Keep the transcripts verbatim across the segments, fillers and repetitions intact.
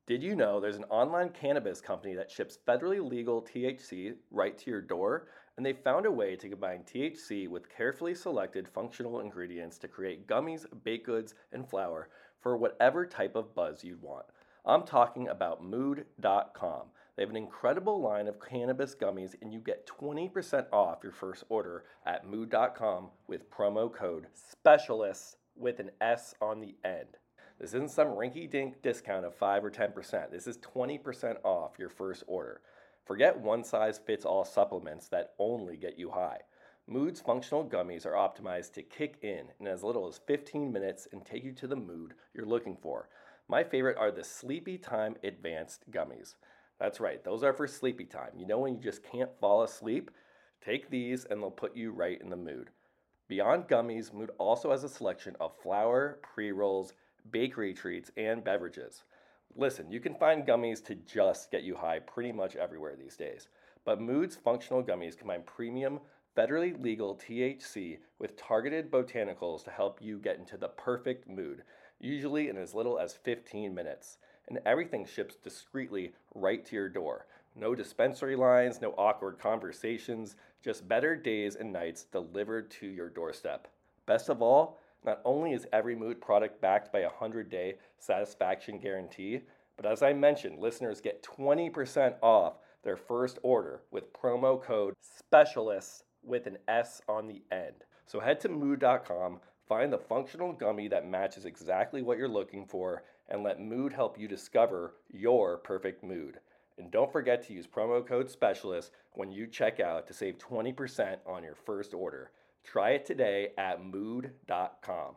Did you know there's an online cannabis company that ships federally legal T H C right to your door? And they found a way to combine T H C with carefully selected functional ingredients to create gummies, baked goods, and flour for whatever type of buzz you'd want. I'm talking about mood dot com. They have an incredible line of cannabis gummies, and you get twenty percent off your first order at mood dot com with promo code SPECIALIST with an S on the end. This isn't some rinky-dink discount of five or ten percent. This is twenty percent off your first order. Forget one-size-fits-all supplements that only get you high. Mood's functional gummies are optimized to kick in in as little as fifteen minutes and take you to the mood you're looking for. My favorite are the Sleepy Time Advanced Gummies. That's right, those are for sleepy time. You know when you just can't fall asleep? Take these and they'll put you right in the mood. Beyond gummies, Mood also has a selection of flour, pre-rolls, bakery treats, and beverages. Listen, you can find gummies to just get you high pretty much everywhere these days, but Mood's functional gummies combine premium, federally legal T H C with targeted botanicals to help you get into the perfect mood, usually in as little as fifteen minutes. And everything ships discreetly right to your door. No dispensary lines, no awkward conversations, just better days and nights delivered to your doorstep. Best of all, not only is every Mood product backed by a one hundred day satisfaction guarantee, but as I mentioned, listeners get twenty percent off their first order with promo code SPECIALIST with an S on the end. So head to mood dot com, find the functional gummy that matches exactly what you're looking for, and let Mood help you discover your perfect mood. And don't forget to use promo code SPECIALIST when you check out to save twenty percent on your first order. Try it today at mood dot com.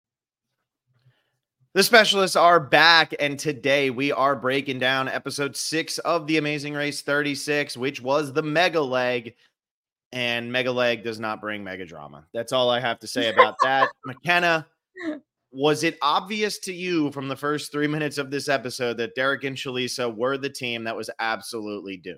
The Specialists are back, and today we are breaking down episode six of The Amazing Race thirty-six, which was the Mega Leg. And Mega Leg does not bring mega drama. That's all I have to say about that. McKenna, was it obvious to you from the first three minutes of this episode that Derek and Shalisa were the team that was absolutely doomed?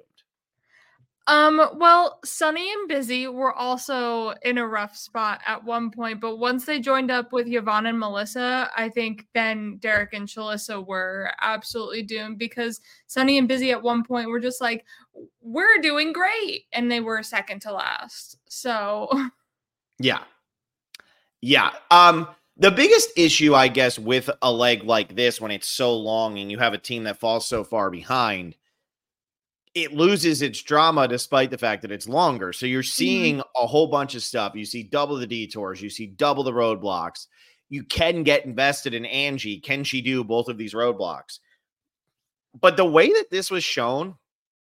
Um, well, Sunny and Busy were also in a rough spot at one point, but once they joined up with Yvonne and Melissa, I think then Derek and Shalissa were absolutely doomed, because Sunny and Busy at one point were just like, we're doing great, and they were second to last. So yeah. Yeah. Um, the biggest issue, I guess, with a leg like this, when it's so long and you have a team that falls so far behind, it loses its drama despite the fact that it's longer. So you're seeing mm-hmm. a whole bunch of stuff. You see double the detours. You see double the roadblocks. You can get invested in Angie. Can she do both of these roadblocks? But the way that this was shown,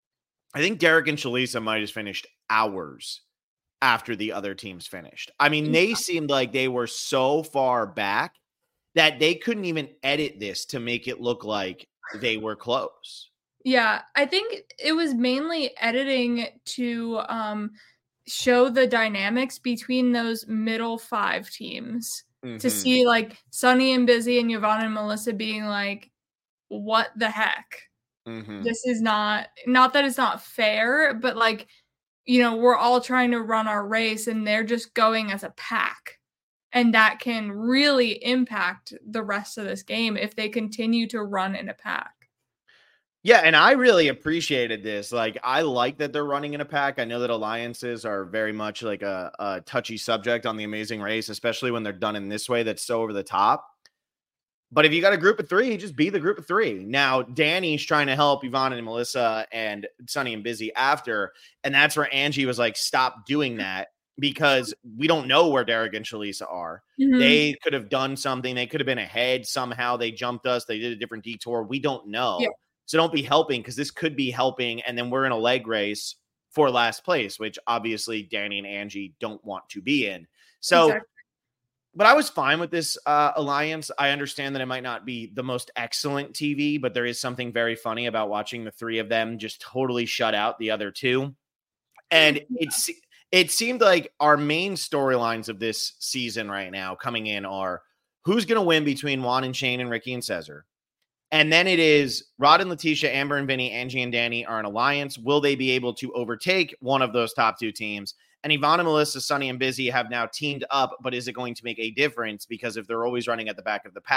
I think Derek and Shalisa might have finished hours after the other teams finished. I mean, they seemed like they were so far back that they couldn't even edit this to make it look like they were close. Yeah, I think it was mainly editing to um, show the dynamics between those middle five teams, mm-hmm. to see like Sunny and Busy and Yvonne and Melissa being like, what the heck? Mm-hmm. This is not, not that it's not fair, but like, you know, we're all trying to run our race and they're just going as a pack. And that can really impact the rest of this game if they continue to run in a pack. Yeah, and I really appreciated this. Like, I like that they're running in a pack. I know that alliances are very much like a, a touchy subject on The Amazing Race, especially when they're done in this way that's so over the top. But if you got a group of three, just be the group of three. Now, Danny's trying to help Yvonne and Melissa and Sunny and Busy after, and that's where Angie was like, stop doing that, because we don't know where Derek and Shalisa are. Mm-hmm. They could have done something. They could have been ahead. Somehow they jumped us. They did a different detour. We don't know. Yeah. So don't be helping, because this could be helping, and then we're in a leg race for last place, which obviously Danny and Angie don't want to be in. So, exactly. But I was fine with this uh, alliance. I understand that it might not be the most excellent T V, but there is something very funny about watching the three of them just totally shut out the other two. And it's it seemed like our main storylines of this season right now coming in are who's going to win between Juan and Shane and Ricky and Cesar. And then it is Rod and Letitia, Amber and Vinny, Angie and Danny are an alliance. Will they be able to overtake one of those top two teams? And Yvonne and Melissa, Sunny and Busy have now teamed up, but is it going to make a difference? Because if they're always running at the back of the pack,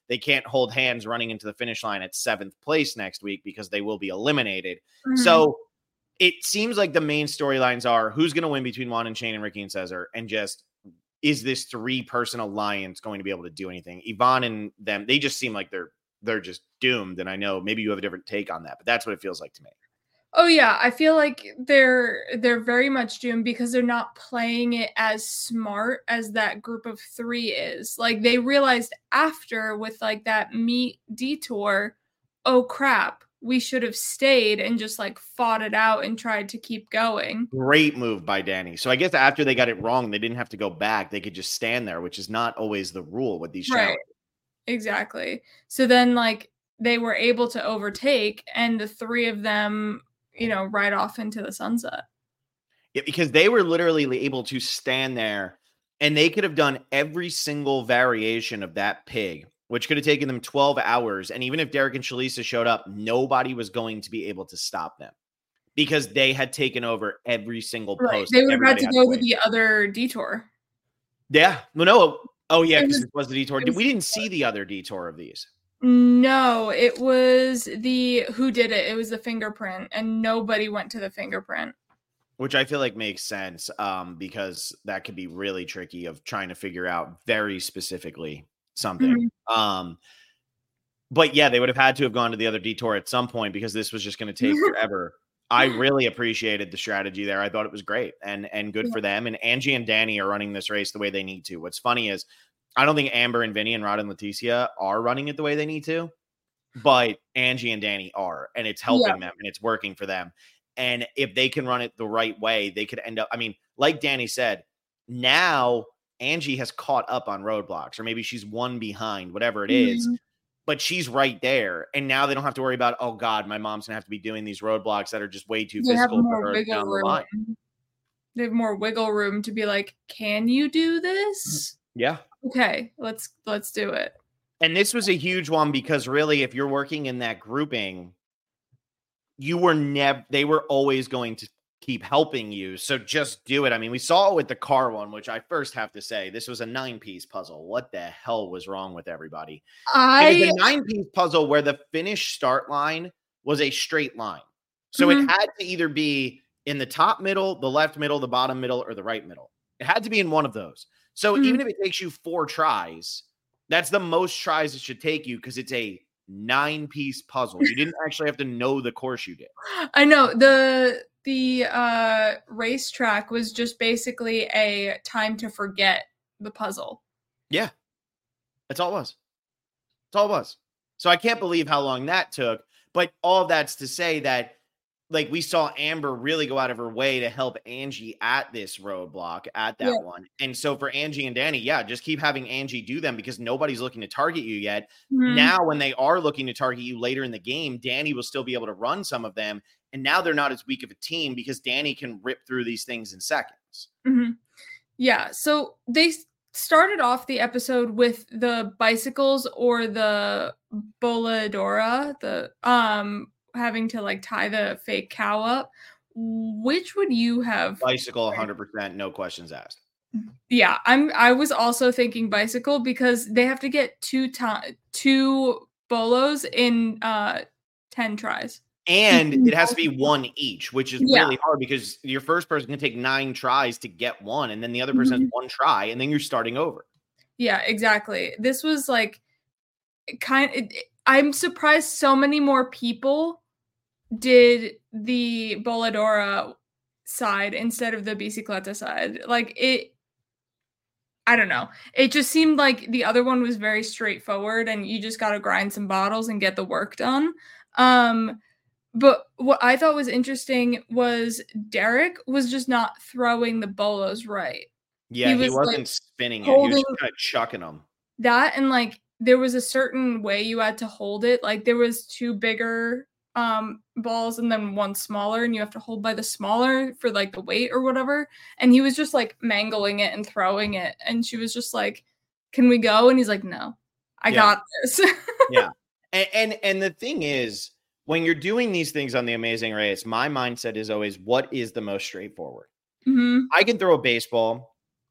they can't hold hands running into the finish line at seventh place next week because they will be eliminated. Mm-hmm. So it seems like the main storylines are who's going to win between Juan and Shane and Ricky and Cesar, and just is this three-person alliance going to be able to do anything? Yvonne and them, they just seem like they're they're just doomed. And I know maybe you have a different take on that, but that's what it feels like to me. Oh yeah, I feel like they're they're very much doomed because they're not playing it as smart as that group of three is. Like they realized after with like that meet detour, oh crap, we should have stayed and just like fought it out and tried to keep going. Great move by Danny. So I guess after they got it wrong, they didn't have to go back. They could just stand there, which is not always the rule with these challenges. Right. Exactly. So then like they were able to overtake, and the three of them, you know, right off into the sunset. Yeah, because they were literally able to stand there and they could have done every single variation of that pig, which could have taken them twelve hours. And even if Derek and Shalisa showed up, nobody was going to be able to stop them because they had taken over every single right. post. They would have had to go to, to the other detour. Yeah. Well, no. Oh, yeah, because it, it was the detour. Was, we didn't see the other detour of these. No, it was the who did it. It was the fingerprint, and nobody went to the fingerprint. Which I feel like makes sense um, because that could be really tricky of trying to figure out very specifically something. Mm-hmm. Um, but yeah, they would have had to have gone to the other detour at some point because this was just going to take forever. I really appreciated the strategy there. I thought it was great and and good yeah. for them. And Angie and Danny are running this race the way they need to. What's funny is I don't think Amber and Vinny and Rod and Leticia are running it the way they need to, but Angie and Danny are, and it's helping yeah. them and it's working for them. And if they can run it the right way, they could end up, I mean, like Danny said, now Angie has caught up on roadblocks, or maybe she's one behind, whatever it is, mm-hmm. but she's right there. And now they don't have to worry about, oh God, my mom's gonna have to be doing these roadblocks that are just way too they physical for her down the line. They have more wiggle room to be like, can you do this? Yeah. Okay, let's let's do it. And this was a huge one because really, if you're working in that grouping, you were never, they were always going to keep helping you. So just do it. I mean, we saw it with the car one, which I first have to say, this was a nine piece puzzle. What the hell was wrong with everybody? I it was a nine piece puzzle where the finish start line was a straight line. So mm-hmm. it had to either be in the top middle, the left middle, the bottom middle, or the right middle. It had to be in one of those. So mm-hmm. even if it takes you four tries, that's the most tries it should take you because it's a nine-piece puzzle. You didn't actually have to know the course you did. I know. The the uh, racetrack was just basically a time to forget the puzzle. Yeah. That's all it was. That's all it was. So I can't believe how long that took. But all of that's to say that like we saw Amber really go out of her way to help Angie at this roadblock at that yeah. one. And so for Angie and Danny, yeah, just keep having Angie do them because nobody's looking to target you yet. Mm-hmm. Now, when they are looking to target you later in the game, Danny will still be able to run some of them. And now they're not as weak of a team because Danny can rip through these things in seconds. Mm-hmm. Yeah. So they started off the episode with the bicycles or the Boladora, the, um, having to like tie the fake cow up. Which would you have? Bicycle, one hundred percent, no questions asked. Yeah, I'm I was also thinking bicycle because they have to get two to- two bolos in uh ten tries. And it has to be one each, which is yeah. really hard because your first person can take nine tries to get one, and then the other person mm-hmm. has one try, and then you're starting over. Yeah, exactly. This was like kind of, it, I'm surprised so many more people did the Boladora side instead of the bicicleta side. Like it, I don't know. It just seemed like the other one was very straightforward and you just got to grind some bottles and get the work done. Um, but what I thought was interesting was Derek was just not throwing the bolos right. Yeah, he, was, he wasn't like, spinning it. He was kind of chucking them. That and like there was a certain way you had to hold it. Like there was two bigger um balls and then one smaller, and you have to hold by the smaller for like the weight or whatever. And he was just like mangling it and throwing it. And she was just like, "Can we go?" And he's like, "No, I yeah. got this." yeah. And, and and the thing is, when you're doing these things on The Amazing Race, my mindset is always, what is the most straightforward? Mm-hmm. I can throw a baseball.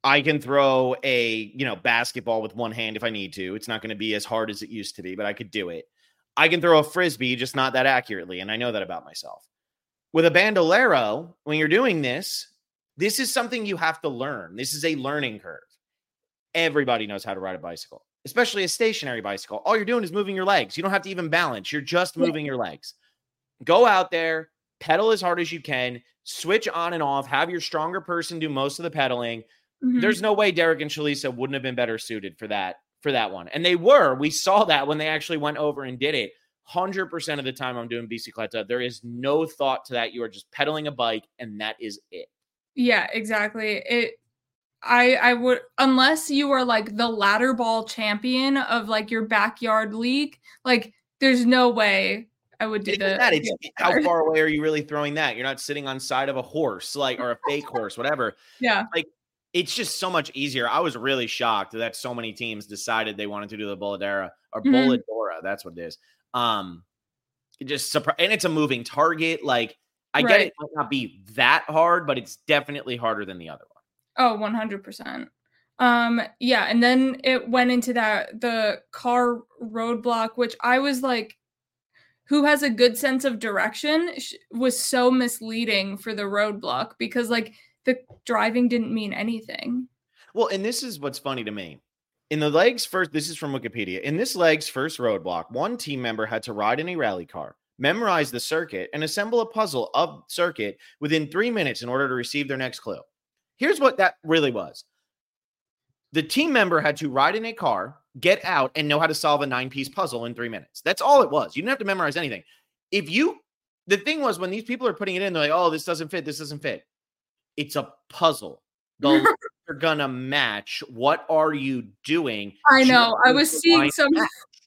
I can throw a, you know, basketball with one hand if I need to. It's not going to be as hard as it used to be, but I could do it. I can throw a frisbee, just not that accurately, and I know that about myself. With a bandolero, when you're doing this, this is something you have to learn. This is a learning curve. Everybody knows how to ride a bicycle, especially a stationary bicycle. All you're doing is moving your legs. You don't have to even balance. You're just moving your legs. Go out there, pedal as hard as you can, switch on and off, have your stronger person do most of the pedaling. Mm-hmm. There's no way Derek and Shalisa wouldn't have been better suited for that, for that one. And they were. We saw that when they actually went over and did it. one hundred percent of the time I'm doing bicicleta, there is no thought to that. You are just pedaling a bike, and that is it. Yeah, exactly. It I I would, unless you are like the ladder ball champion of like your backyard league, like there's no way I would do the, that. It's, how far away are you really throwing that? You're not sitting on side of a horse, like, or a fake horse, whatever. Yeah. Like, it's just so much easier. I was really shocked that so many teams decided they wanted to do the Boladera or mm-hmm. Boladora. That's what it is. Um, it just surpri- and it's a moving target. Like, I right. get it might not be that hard, but it's definitely harder than the other one. Oh, one hundred percent. Um, yeah. And then it went into that, the car roadblock, which I was like, who has a good sense of direction, was so misleading for the roadblock, because like the driving didn't mean anything. Well, and this is what's funny to me. In the legs first, this is from Wikipedia. In this leg's first roadblock, one team member had to ride in a rally car, memorize the circuit, and assemble a puzzle of circuit within three minutes in order to receive their next clue. Here's what that really was. The team member had to ride in a car, get out, and know how to solve a nine-piece puzzle in three minutes. That's all it was. You didn't have to memorize anything. If you, the thing was, when these people are putting it in, they're like, oh, this doesn't fit, this doesn't fit. It's a puzzle. The are gonna match. What are you doing? I know. I was seeing some. I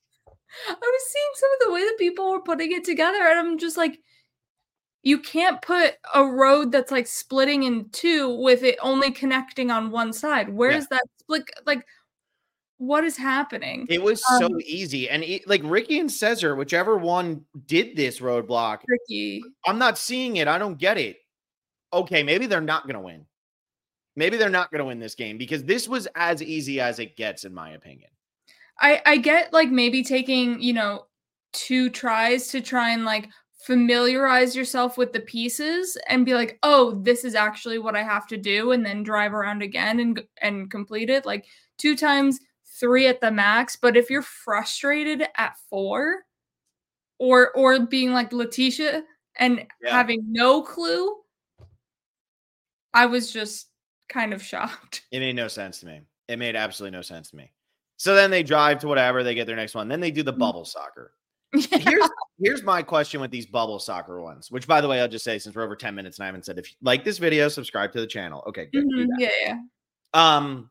was seeing some of the way that people were putting it together, and I'm just like, you can't put a road that's like splitting in two with it only connecting on one side. Where yeah. is that split? Like, what is happening? It was um, so easy, and it, like Ricky and Cesar, whichever one did this roadblock. Ricky, I'm not seeing it. I don't get it. Okay, maybe they're not gonna win. Maybe they're not going to win this game, because this was as easy as it gets, in my opinion. I, I get like maybe taking, you know, two tries to try and like familiarize yourself with the pieces and be like, oh, this is actually what I have to do, and then drive around again and and complete it. Like two times, three at the max. But if you're frustrated at four, or or being like Letitia and yeah. having no clue, I was just kind of shocked. It made no sense to me. It made absolutely no sense to me. So then they drive to whatever, they get their next one. Then they do the bubble soccer. Yeah. Here's here's my question with these bubble soccer ones, which, by the way, I'll just say, since we're over ten minutes and I haven't said, if you like this video, subscribe to the channel. Okay, good. Mm-hmm. Yeah, yeah. Um,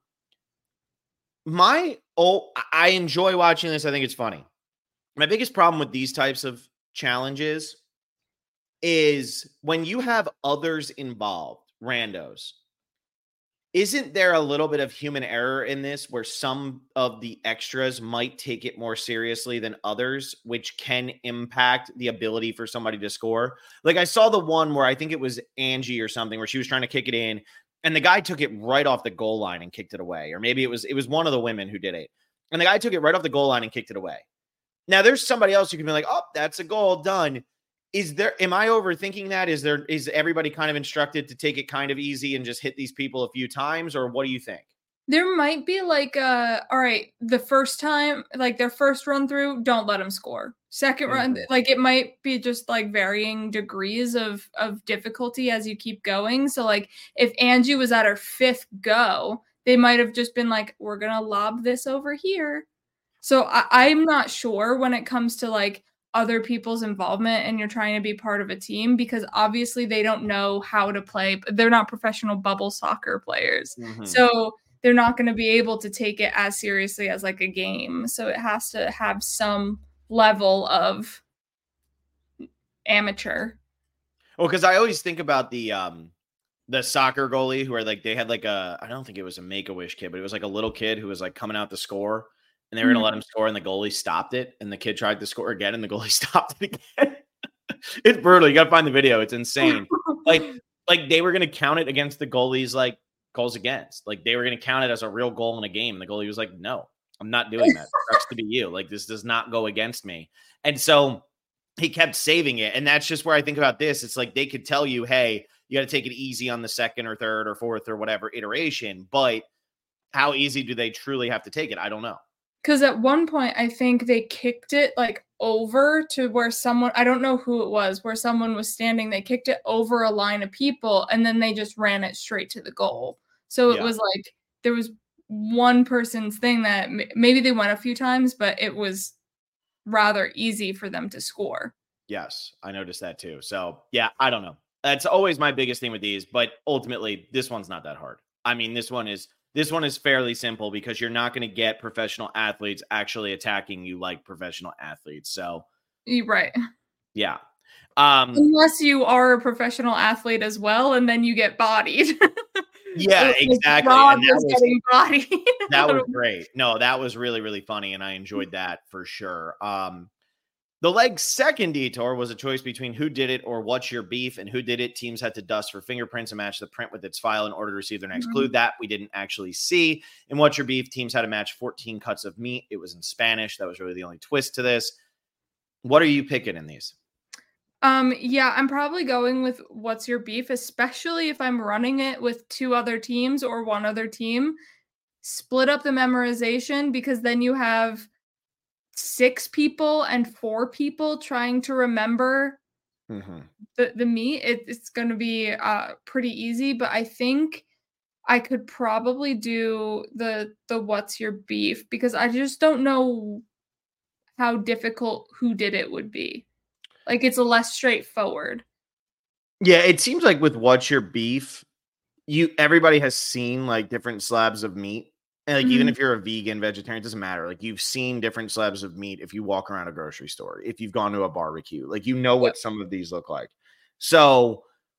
my oh, I enjoy watching this. I think it's funny. My biggest problem with these types of challenges is when you have others involved, randos. Isn't there a little bit of human error in this, where some of the extras might take it more seriously than others, which can impact the ability for somebody to score? Like, I saw the one where I think it was Angie or something, where she was trying to kick it in, and the guy took it right off the goal line and kicked it away. Or maybe it was it was one of the women who did it, and the guy took it right off the goal line and kicked it away. Now, there's somebody else who can be like, oh, that's a goal, done. Is there, am I overthinking that? Is there, is everybody kind of instructed to take it kind of easy and just hit these people a few times? Or what do you think? There might be like, uh, all right, the first time, like their first run through, don't let them score. Second mm-hmm. run, like it might be just like varying degrees of, of difficulty as you keep going. So like if Angie was at her fifth go, they might have just been like, we're going to lob this over here. So I, I'm not sure when it comes to like other people's involvement and you're trying to be part of a team, because obviously they don't know how to play. They're not professional bubble soccer players. Mm-hmm. So they're not going to be able to take it as seriously as like a game. So it has to have some level of amateur. Well, because I always think about the um the soccer goalie who are like, they had like a, I don't think it was a Make-A-Wish kid, but it was like a little kid who was like coming out to score. And they were going to let him score, and the goalie stopped it. And the kid tried to score again, and the goalie stopped it again. It's brutal. You got to find the video. It's insane. like, like they were going to count it against the goalie's like goals against. Like they were going to count it as a real goal in a game. And the goalie was like, no, I'm not doing that. It sucks to be you. Like this does not go against me. And so he kept saving it. And that's just where I think about this. It's like they could tell you, hey, you got to take it easy on the second or third or fourth or whatever iteration. But how easy do they truly have to take it? I don't know. Because at one point, I think they kicked it like over to where someone, I don't know who it was, where someone was standing. They kicked it over a line of people and then they just ran it straight to the goal. So it yeah. was like there was one person's thing that maybe they went a few times, but it was rather easy for them to score. Yes, I noticed that too. So yeah, I don't know. That's always my biggest thing with these, but ultimately this one's not that hard. I mean, this one is This one is fairly simple because you're not going to get professional athletes actually attacking you like professional athletes. So, right. Yeah. Um, Unless you are a professional athlete as well, and then you get bodied. Yeah, like exactly. Rob And that was was, getting bodied. that was great. No, that was really, really funny. And I enjoyed that for sure. Um, The leg's second detour was a choice between who did it or what's your beef, and who did it. Teams had to dust for fingerprints and match the print with its file in order to receive their next Mm-hmm. clue. That we didn't actually see. And what's your beef? Teams had to match fourteen cuts of meat. It was in Spanish. That was really the only twist to this. What are you picking in these? Um, yeah, I'm probably going with what's your beef, especially if I'm running it with two other teams or one other team. Split up the memorization because then you have six people and four people trying to remember mm-hmm. the, the meat. It, it's going to be uh, pretty easy, but I think I could probably do the the what's your beef because I just don't know how difficult who did it would be. Like it's a less straightforward. Yeah, it seems like with what's your beef, you everybody has seen like different slabs of meat. And like, mm-hmm. even if you're a vegan, vegetarian, it doesn't matter. Like you've seen different slabs of meat if you walk around a grocery store, if you've gone to a barbecue, like, you know what yep. some of these look like. So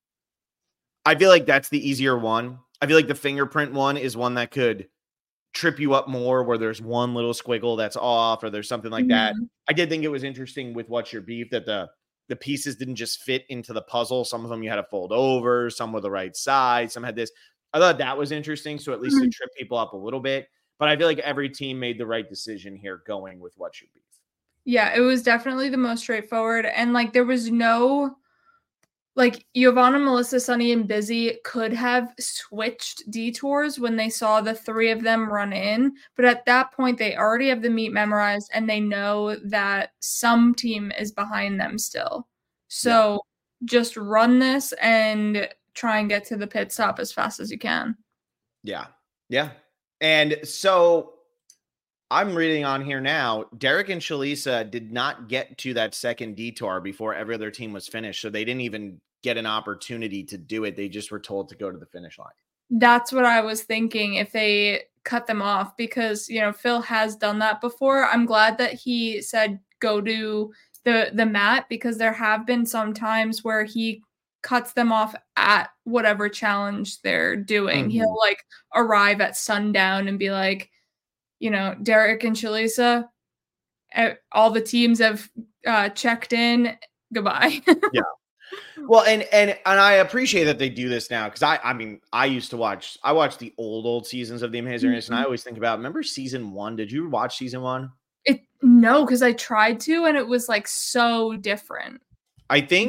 I feel like that's the easier one. I feel like the fingerprint one is one that could trip you up more where there's one little squiggle that's off or there's something like mm-hmm. that. I did think it was interesting with what's your beef that the, the pieces didn't just fit into the puzzle. Some of them you had to fold over, some were the right size, some had this. I thought that was interesting. So at least mm-hmm. to trip people up a little bit, but I feel like every team made the right decision here going with what's your beef. Yeah, it was definitely the most straightforward. And like, there was no, like Giovanna, Melissa, Sunny, and Busy could have switched detours when they saw the three of them run in. But at that point, they already have the meat memorized and they know that some team is behind them still. So yeah. just run this and try and get to the pit stop as fast as you can. Yeah. Yeah. And so I'm reading on here now, Derek and Shalisa did not get to that second detour before every other team was finished. So they didn't even get an opportunity to do it. They just were told to go to the finish line. That's what I was thinking if they cut them off because, you know, Phil has done that before. I'm glad that he said go to the, the mat because there have been some times where he cuts them off at whatever challenge they're doing. Mm-hmm. He'll like arrive at sundown and be like, you know, Derek and Shalisa, all the teams have uh, checked in. Goodbye. Yeah. Well, and, and, and I appreciate that they do this now. Cause I, I mean, I used to watch, I watched the old, old seasons of The Amazing Race. Mm-hmm. And I always think about, remember season one? Did you watch season one? It no, cause I tried to, and it was like so different. I think,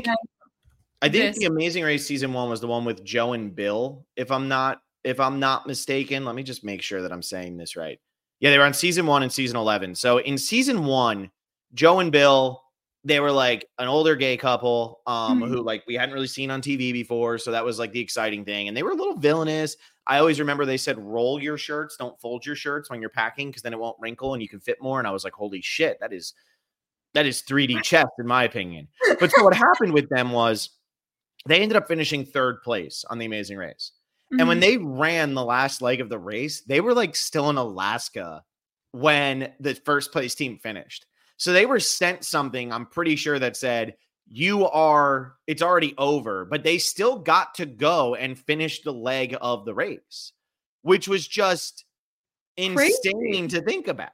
I think this. The Amazing Race season one was the one with Joe and Bill. If I'm not, if I'm not mistaken, let me just make sure that I'm saying this right. Yeah, they were on season one and season eleven. So in season one, Joe and Bill, they were like an older gay couple um, mm-hmm. who like we hadn't really seen on T V before. So that was like the exciting thing. And they were a little villainous. I always remember they said, roll your shirts, don't fold your shirts when you're packing because then it won't wrinkle and you can fit more. And I was like, holy shit, that is that is three D chess in my opinion. But so what happened with them was they ended up finishing third place on The Amazing Race. Mm-hmm. And when they ran the last leg of the race, they were like still in Alaska when the first place team finished. So they were sent something, I'm pretty sure, that said, you are, it's already over, but they still got to go and finish the leg of the race, which was just insane Crazy. To think about.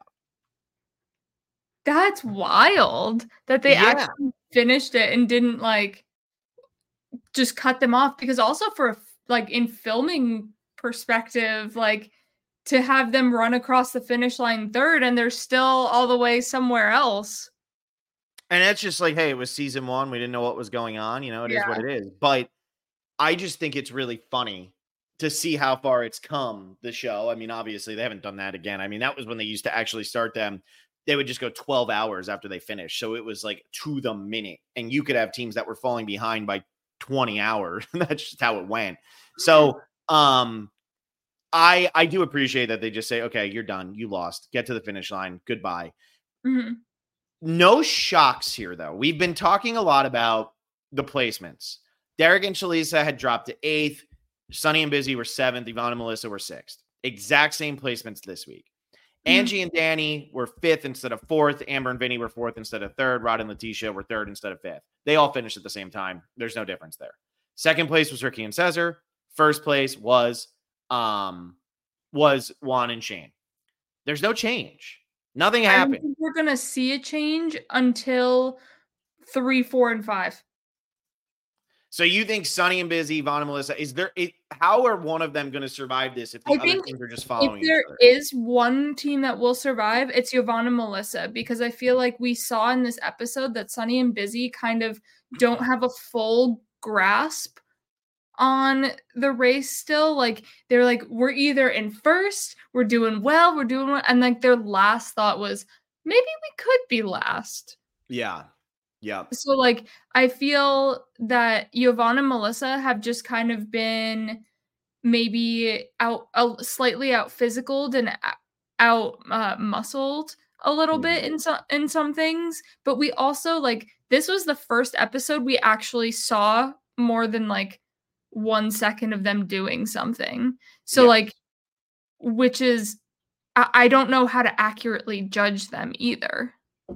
That's wild that they yeah. actually finished it and didn't like just cut them off because also for like in filming perspective, like to have them run across the finish line third and they're still all the way somewhere else. And it's just like, hey, it was season one. We didn't know what was going on. You know, it Yeah. is what it is. But I just think it's really funny to see how far it's come, the show. I mean, obviously, they haven't done that again. I mean, that was when they used to actually start them. They would just go twelve hours after they finished. So it was like to the minute. And you could have teams that were falling behind by twenty hours. That's just how it went. So um, I I do appreciate that they just say, okay, you're done. You lost. Get to the finish line. Goodbye. Mm-hmm. No shocks here, though. We've been talking a lot about the placements. Derek and Shalisa had dropped to eighth. Sunny and Busy were seventh. Yvonne and Melissa were sixth. Exact same placements this week. Mm-hmm. Angie and Danny were fifth instead of fourth. Amber and Vinny were fourth instead of third. Rod and Letitia were third instead of fifth. They all finished at the same time. There's no difference there. Second place was Ricky and Cesar. First place was um was Juan and Shane. There's no change. Nothing happened. I don't think we're going to see a change until three, four, and five. So you think Sunny and Busy, Yvonne and Melissa, is there, it, how are one of them going to survive this if the I other think teams are just following if there each other? is one team that will survive, it's Yvonne and Melissa, because I feel like we saw in this episode that Sunny and Busy kind of don't have a full grasp on the race still. Like they're like, we're either in first, we're doing well, we're doing well, and like their last thought was maybe we could be last. Yeah. Yeah. So like I feel that Yvonne and Melissa have just kind of been maybe out uh, slightly out physicaled and out uh, muscled a little mm-hmm. bit in some in some things, but we also like this was the first episode we actually saw more than like one second of them doing something. So yeah. like, which is, I, I don't know how to accurately judge them either.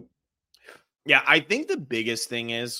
Yeah. I think the biggest thing is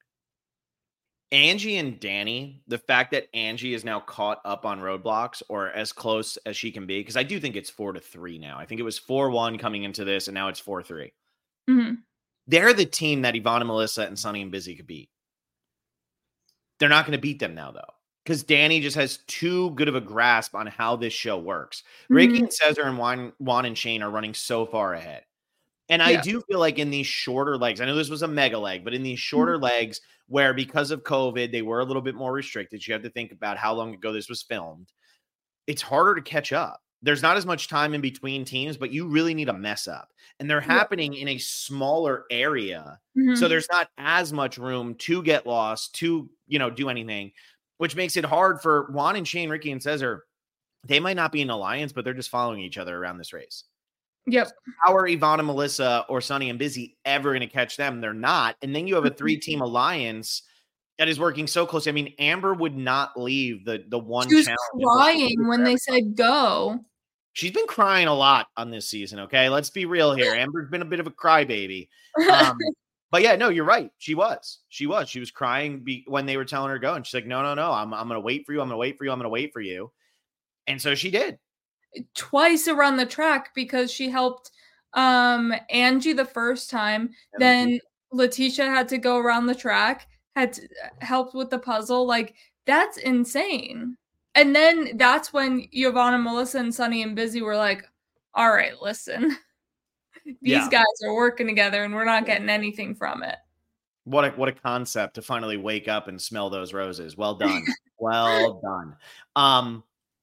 Angie and Danny, the fact that Angie is now caught up on roadblocks or as close as she can be. Cause I do think it's four to three now. I think it was four, one coming into this and now it's four, three. Mm-hmm. They're the team that Yvonne and Melissa and Sunny and Busy could beat. They're not going to beat them now though. Because Danny just has too good of a grasp on how this show works. Mm-hmm. Ricky and Cesar and Juan, Juan and Shane are running so far ahead. And yeah. I do feel like in these shorter legs, I know this was a mega leg, but in these shorter mm-hmm. legs where because of COVID, they were a little bit more restricted. You have to think about how long ago this was filmed. It's harder to catch up. There's not as much time in between teams, but you really need a mess up. And they're yeah. happening in a smaller area. Mm-hmm. So there's not as much room to get lost, to, you know, do anything. Which makes it hard for Juan and Shane, Ricky and Cesar. They might not be an alliance, but they're just following each other around this race. Yep. How are Yvonne and Melissa or Sunny and Busy ever going to catch them? They're not. And then you have a three-team alliance that is working so close. I mean, Amber would not leave the, the one She was challenge. crying when they said go. She's been crying a lot on this season, okay? Let's be real here. Amber's been a bit of a crybaby. Um But yeah, no, you're right. She was. She was. She was crying be- when they were telling her to go. And she's like, no, no, no. I'm, I'm going to wait for you. I'm going to wait for you. I'm going to wait for you. And so she did. Twice around the track because she helped um, Angie the first time. And then okay. Letitia had to go around the track, had to help with the puzzle. Like, that's insane. And then that's when Yvonne and Melissa and Sunny and Busy were like, all right, listen. These yeah. guys are working together and we're not getting anything from it. What a, what a concept to finally wake up and smell those roses. Well done. Well done. Um,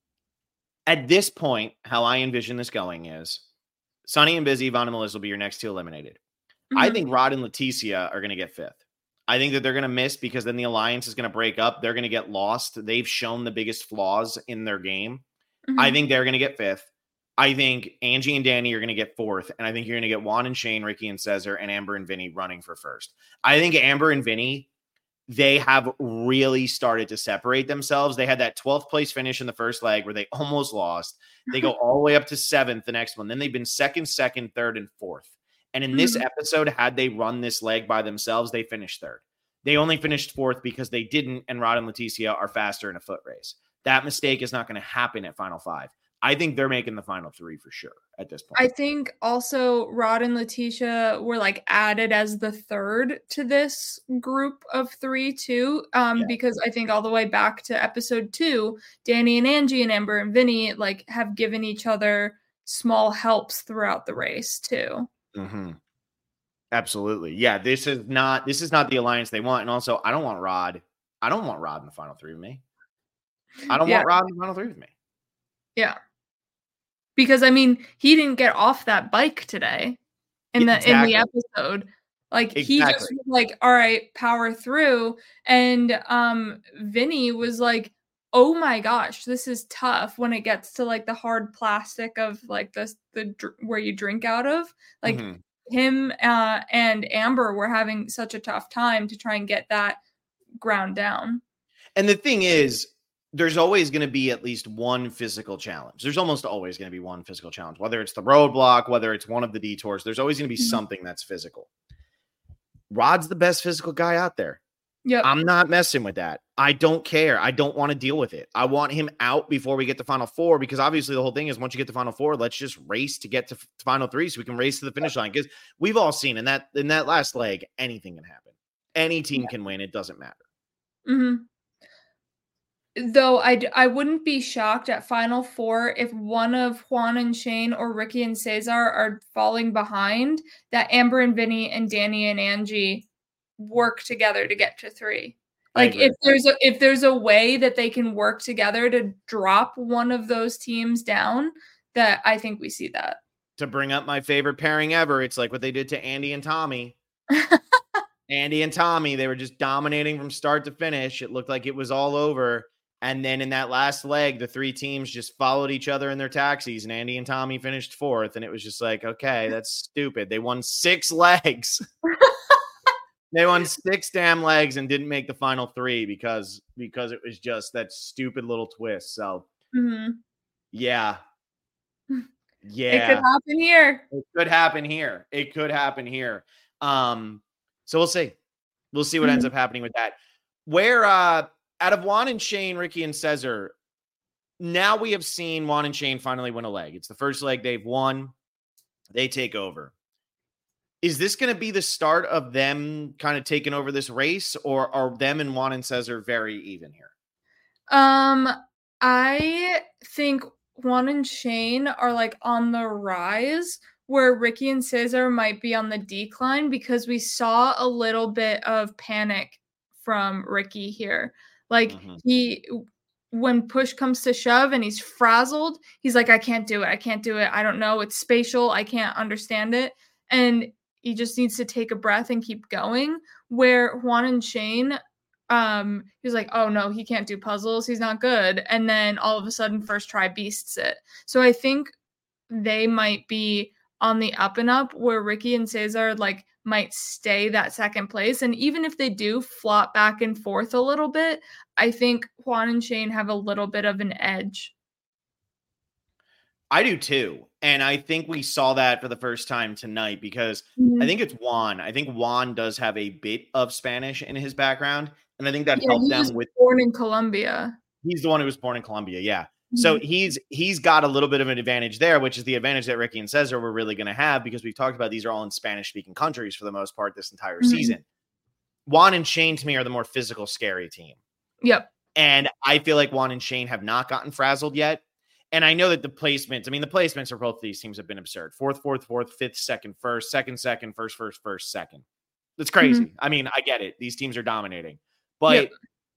at this point, how I envision this going is Sunny and Busy, Yvonne and Melissa will be your next two eliminated. Mm-hmm. I think Rod and Leticia are going to get fifth. I think that they're going to miss because then the alliance is going to break up. They're going to get lost. They've shown the biggest flaws in their game. Mm-hmm. I think they're going to get fifth. I think Angie and Danny are going to get fourth, and I think you're going to get Juan and Shane, Ricky and Cesar, and Amber and Vinny running for first. I think Amber and Vinny, they have really started to separate themselves. They had that twelfth place finish in the first leg where they almost lost. They go all the way up to seventh the next one. Then they've been second, second, third, and fourth. And in this episode, had they run this leg by themselves, they finished third. They only finished fourth because they didn't, and Rod and Leticia are faster in a foot race. That mistake is not going to happen at Final Five. I think they're making the final three for sure at this point. I think also Rod and Letitia were like added as the third to this group of three too. Um, yeah. Because I think all the way back to episode two, Danny and Angie and Amber and Vinny like have given each other small helps throughout the race too. Mm-hmm. Absolutely. Yeah. This is not, this is not the alliance they want. And also I don't want Rod. I don't want Rod in the final three with me. I don't yeah. want Rod in the final three with me. Yeah. Because I mean, he didn't get off that bike today in the exactly. in the episode. Like exactly. he just was like, all right, power through. And um Vinny was like, oh my gosh, this is tough when it gets to like the hard plastic of like the the where you drink out of. Like mm-hmm. him uh, and Amber were having such a tough time to try and get that ground down. And the thing is, there's always going to be at least one physical challenge. There's almost always going to be one physical challenge, whether it's the roadblock, whether it's one of the detours, there's always going to be mm-hmm. something that's physical. Rod's the best physical guy out there. Yeah, I'm not messing with that. I don't care. I don't want to deal with it. I want him out before we get to final four, because obviously the whole thing is once you get to final four, let's just race to get to, f- to final three so we can race to the finish line. Because we've all seen in that, in that last leg, anything can happen. Any team yeah. can win. It doesn't matter. Mm-hmm. Though I, I wouldn't be shocked at Final Four if one of Juan and Shane or Ricky and Cesar are falling behind, that Amber and Vinny and Danny and Angie work together to get to three. Like if there's a if there's a way that they can work together to drop one of those teams down, that I think we see that. To bring up my favorite pairing ever, it's like what they did to Andy and Tommy. Andy and Tommy, they were just dominating from start to finish. It looked like it was all over. And then in that last leg, the three teams just followed each other in their taxis, and Andy and Tommy finished fourth. And it was just like, okay, that's stupid. They won six legs. They won six damn legs and didn't make the final three because, because it was just that stupid little twist. So, mm-hmm. yeah. Yeah. It could happen here. It could happen here. It could happen here. Um, so we'll see. We'll see what mm-hmm. ends up happening with that. Where, uh, out of Juan and Shane, Ricky and Cesar, now we have seen Juan and Shane finally win a leg. It's the first leg they've won. They take over. Is this going to be the start of them kind of taking over this race, or are them and Juan and Cesar very even here? Um, I think Juan and Shane are like on the rise, where Ricky and Cesar might be on the decline, because we saw a little bit of panic from Ricky here. Like mm-hmm. he, when push comes to shove and he's frazzled, he's like, I can't do it. I can't do it. I don't know. It's spatial. I can't understand it. And he just needs to take a breath and keep going. Where Juan and Shane, um, he's like, oh no, he can't do puzzles. He's not good. And then all of a sudden first try beasts it. So I think they might be on the up and up, where Ricky and Cesar like might stay that second place. And even if they do flop back and forth a little bit, I think Juan and Shane have a little bit of an edge. I do too. And I think we saw that for the first time tonight, because mm-hmm. I think it's Juan. I think Juan does have a bit of Spanish in his background. And I think that yeah, helped he them was with born in Colombia. He's the one who was born in Colombia. Yeah. So he's he's got a little bit of an advantage there, which is the advantage that Ricky and Cesar were really going to have, because we've talked about these are all in Spanish-speaking countries for the most part this entire mm-hmm. season. Juan and Shane, to me, are the more physical, scary team. Yep. And I feel like Juan and Shane have not gotten frazzled yet. And I know that the placements, I mean, the placements for both of these teams have been absurd. Fourth, fourth, fourth, fifth, second, first, second, second, first, first, first, second. That's crazy. Mm-hmm. I mean, I get it. These teams are dominating. But yep.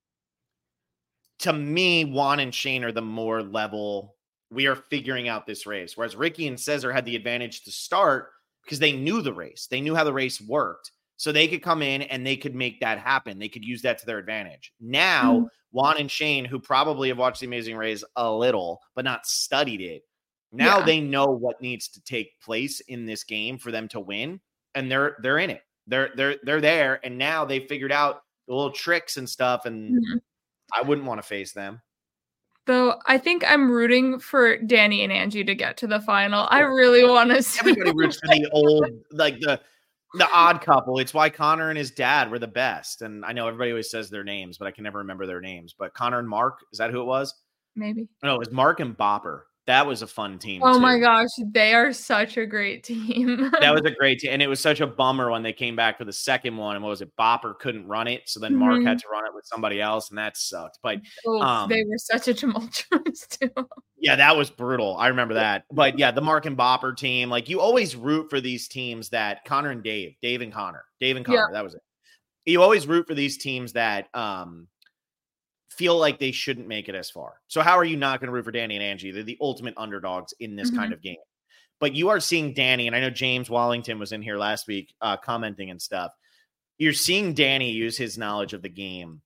to me, Juan and Shane are the more level. We are figuring out this race. Whereas Ricky and Cesar had the advantage to start because they knew the race. They knew how the race worked. So they could come in and they could make that happen. They could use that to their advantage. Now, mm-hmm. Juan and Shane, who probably have watched The Amazing Race a little, but not studied it, now yeah. they know what needs to take place in this game for them to win. And they're they're in it. They're they're they're there. And now they figured out the little tricks and stuff. And mm-hmm. I wouldn't want to face them. Though I think I'm rooting for Danny and Angie to get to the final. I really want to see. Everybody roots for the old, like the the odd couple. It's why Connor and his dad were the best. And I know everybody always says their names, but I can never remember their names. But Connor and Mark, is that who it was? Maybe. No, it was Mark and Bopper. That was a fun team. Oh too. my gosh, they are such a great team. That was a great team. And it was such a bummer when they came back for the second one. And what was it? Bopper couldn't run it. So then mm-hmm. Mark had to run it with somebody else. And that sucked. But oh, um, they were such a tumultuous too. Yeah, that was brutal. I remember that. But yeah, the Mark and Bopper team, like you always root for these teams that Connor and Dave, Dave and Connor, Dave and Connor, yeah. that was it. You always root for these teams that um, feel like they shouldn't make it as far. So how are you not going to root for Danny and Angie? They're the ultimate underdogs in this mm-hmm. kind of game. But you are seeing Danny, and I know James Wallington was in here last week uh, commenting and stuff. You're seeing Danny use his knowledge of the game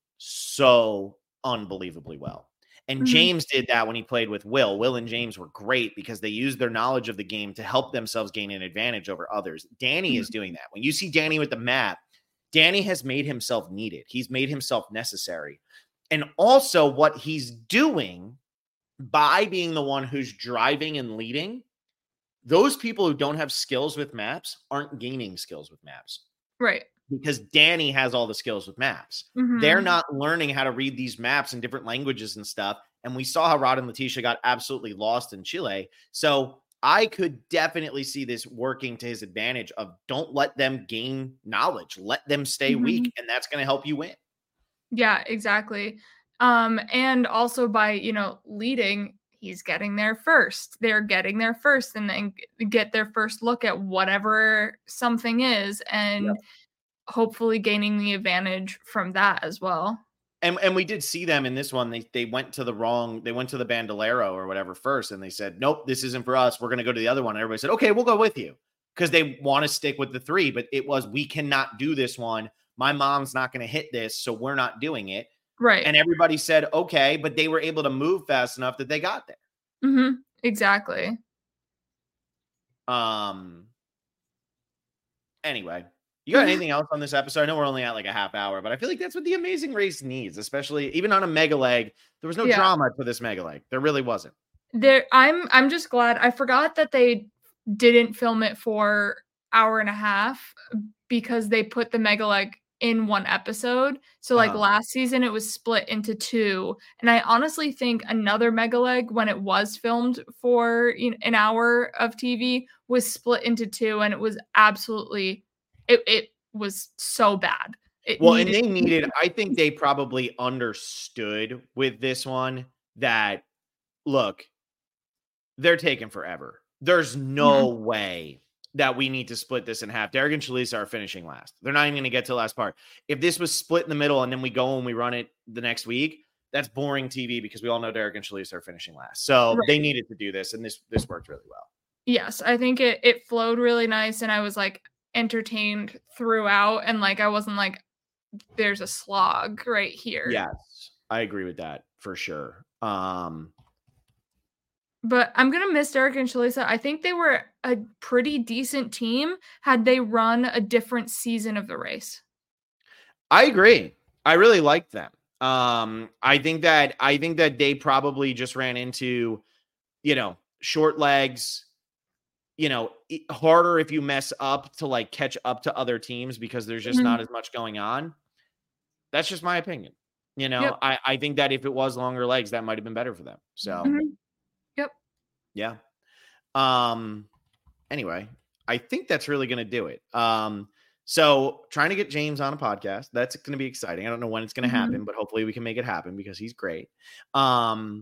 so unbelievably well. And mm-hmm. James did that when he played with Will. Will and James were great because they used their knowledge of the game to help themselves gain an advantage over others. Danny mm-hmm. is doing that. When you see Danny with the map, Danny has made himself needed. He's made himself necessary. And also what he's doing by being the one who's driving and leading, those people who don't have skills with maps aren't gaining skills with maps. Right. Because Danny has all the skills with maps. Mm-hmm. They're not learning how to read these maps in different languages and stuff. And we saw how Rod and Letitia got absolutely lost in Chile. So I could definitely see this working to his advantage of don't let them gain knowledge. Let them stay mm-hmm. weak. And that's going to help you win. Yeah, exactly. Um, and also by, you know, leading, he's getting there first. They're getting there first and then get their first look at whatever something is and yep. hopefully gaining the advantage from that as well. And and we did see them in this one. They they went to the wrong, they went to the Bandolero or whatever first. And they said, nope, this isn't for us. We're going to go to the other one. And everybody said, okay, we'll go with you. Because they want to stick with the three. But it was, we cannot do this one. My mom's not going to hit this. So we're not doing it. Right. And everybody said, okay, but they were able to move fast enough that they got there. Mm-hmm. Exactly. Um. Anyway. You got anything else on this episode? I know we're only at like a half hour, but I feel like that's what the Amazing Race needs, especially even on a mega leg. There was no yeah. drama to this mega leg. There really wasn't. There, I'm I'm just glad. I forgot that they didn't film it for hour and a half because they put the mega leg in one episode. So like uh-huh. last season, it was split into two. And I honestly think another mega leg, when it was filmed for you know, an hour of T V, was split into two, and it was absolutely. It it was so bad. It well, needed- and they needed, I think they probably understood with this one that, look, they're taking forever. There's no mm-hmm. way that we need to split this in half. Derek and Shalisa are finishing last. They're not even going to get to the last part. If this was split in the middle and then we go and we run it the next week, that's boring T V because we all know Derek and Shalisa are finishing last. So right. they needed to do this, and this this worked really well. Yes, I think it it flowed really nice, and I was like, entertained throughout, and like I wasn't like there's a slog right here. Yes, I agree with that for sure. Um but I'm gonna miss Derek and Shalisa. I think they were a pretty decent team had they run a different season of the race. I agree. I really liked them. Um I think that I think that they probably just ran into, you know, short legs, you know, harder if you mess up to like catch up to other teams because there's just mm-hmm. not as much going on. That's just my opinion. You know, yep. I, I think that if it was longer legs, that might've been better for them. So, mm-hmm. yep. Yeah. Um, anyway, I think that's really going to do it. Um, so trying to get James on a podcast, that's going to be exciting. I don't know when it's going to mm-hmm. happen, but hopefully we can make it happen because he's great. Um,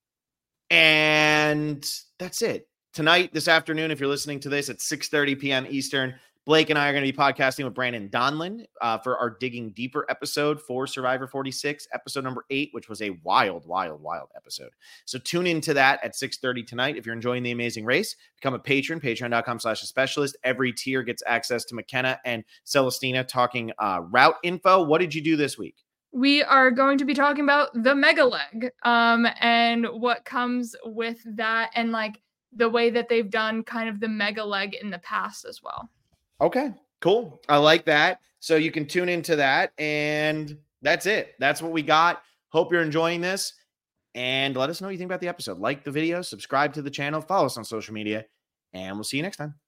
and that's it. Tonight, this afternoon, if you're listening to this at six thirty p.m. Eastern, Blake and I are going to be podcasting with Brandon Donlin uh, for our Digging Deeper episode for Survivor forty-six, episode number eight, which was a wild, wild, wild episode. So tune into that at six thirty tonight. If you're enjoying The Amazing Race, become a patron, patreon.com slash a specialist. Every tier gets access to McKenna and Celestina talking uh, route info. What did you do this week? We are going to be talking about the mega leg um, and what comes with that, and like the way that they've done kind of the mega leg in the past as well. Okay, cool. I like that. So you can tune into that, and that's it. That's what we got. Hope you're enjoying this, and let us know what you think about the episode. Like the video, subscribe to the channel, follow us on social media, and we'll see you next time.